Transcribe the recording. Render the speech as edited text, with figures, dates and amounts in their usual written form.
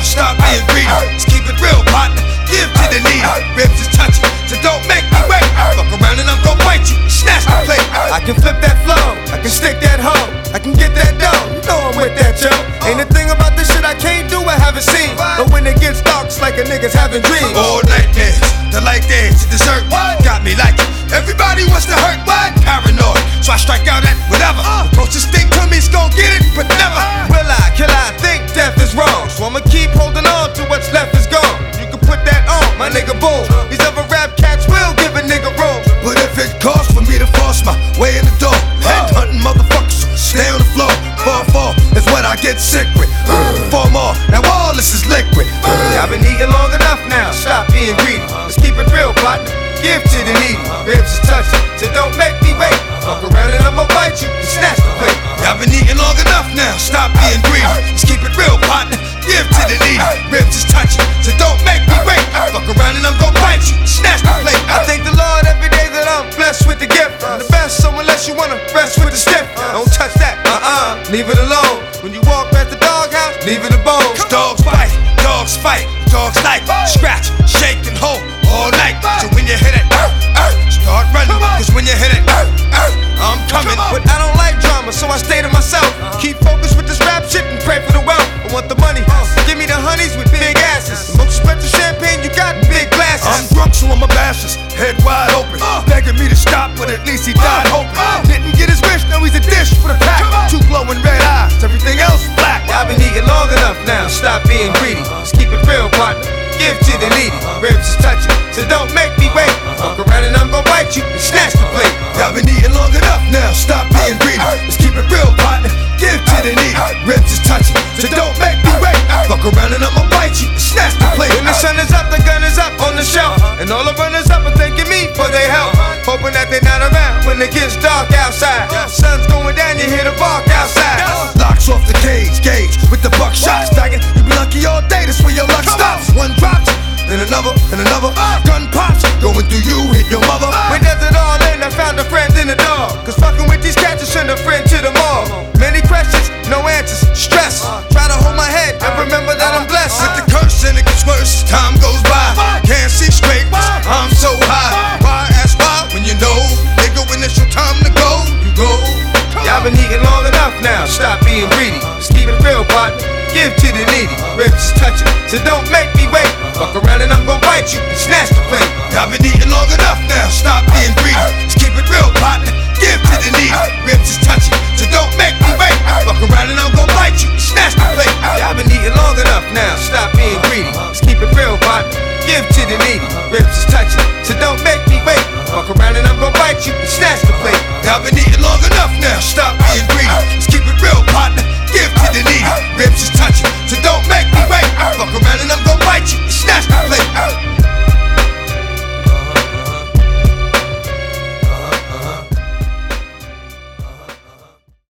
now, stop being greedy. Let's keep it real, partner. Give to the needy. Ribs is touching, so don't make me wait. Fuck around and I'm gon' bite you, snatch the plate. I can flip that flow, I can stick that hoe, I can get that dough. You know I'm with that, yo. Ain't a thing about this shit I can't do, I haven't seen. But when it gets dark, it's like a nigga's having dreams. All nightmares, the light dance, the dessert. Got me like it. Everybody wants to hurt, what? Paranoid, so I strike out at whatever. The closest thing to me's gon' get it, but never will I, kill I think death is wrong. So I'ma keep holding on to what's left is gone. You can put that on, my nigga Bull. These other rap cats will give a nigga room. But if it costs for me to force my way in the door, head hunting motherfuckers, stay on the floor. Fall is what I get sick with. 4 more, now all this is liquid. I've been eating long enough now, stop being greedy. Let's keep it real, partner. Give to the needy. Ribs is touching, so don't make me wait. Fuck around and I'ma bite you and snatch the plate. I've been eating long enough now, stop being greedy. Let's keep it real, partner. Give to the needy. Ribs is touching, so don't make me wait. Fuck around and I'm gon' bite you and snatch the plate. I thank the Lord every day that I'm blessed with the gift. I'm the best, so unless you wanna rest with the stiff, don't touch that, leave it alone. When you walk past the doghouse, leave it alone. Dogs bite, dogs fight, dogs like scratch, shake and hold all night. So when you hit it, start running. Cause when you hit it, I'm coming. But I don't like drama, so I stay to myself. Keep focused with this rap shit and pray for the wealth. I want the money, give me the honeys with big asses. The most expensive champagne you got in big glasses. I'm drunk, so I'm a bastard, head wide open, begging me to stop, but at least he died hoping. Didn't get his wish, now he's a dish for the pack. 2 glowing red eyes, everything else black. I've been eating long enough now, stop being greedy. Let's keep it real, partner. Give to the needy. Ribs is touching, so don't make me wait. Fuck around and I'm gon' bite you and snatch the plate. I've been eating long enough now, stop being greedy. Let's keep it real, partner. Give to the needy. Ribs is touching, so don't make me wait. Fuck around and I'ma bite you and snatch the plate. When the sun is up, the gun is up on the shelf, and all the runners up are thanking me for their help, hoping that they're not around when it gets dark outside. Sun's going down, you hear the bark outside. Locks off the cage, gauge with the buckshot stacking. You be lucky all day, that's where your luck stops. One drops, then another, gun pops, going through you, hit your mother. Where does it all end? I found a friend in the dog. Cause fucking with these cats, you send a friend to the mall. Many questions, no answers, stress. Try to hold my head and remember that I'm blessed. With the curse and it gets worse as time goes by. Can't see straight, I'm so high. Why ask why when you know, nigga, when it's your time to go, you go. Y'all been eating long enough now, stop being greedy. Let's keep it real, partner. Give to the needy. Ribs is touching, so don't make me wait. Fuck around and I'm gon' bite you and snatch the plate. Y'all been eating long enough now, stop being greedy. Let's keep it real, partner. Give to the needy. Ribs is touching, so don't make me wait. Fuck around and I'm gon' bite you and snatch the plate. Y'all been eating long enough now, stop being greedy. Let's keep it real, partner. Give to the needy. Ribs is touching, so don't make me wait. Fuck around and I'm gon' bite you and snatch the plate. Y'all been eating long enough now, stop being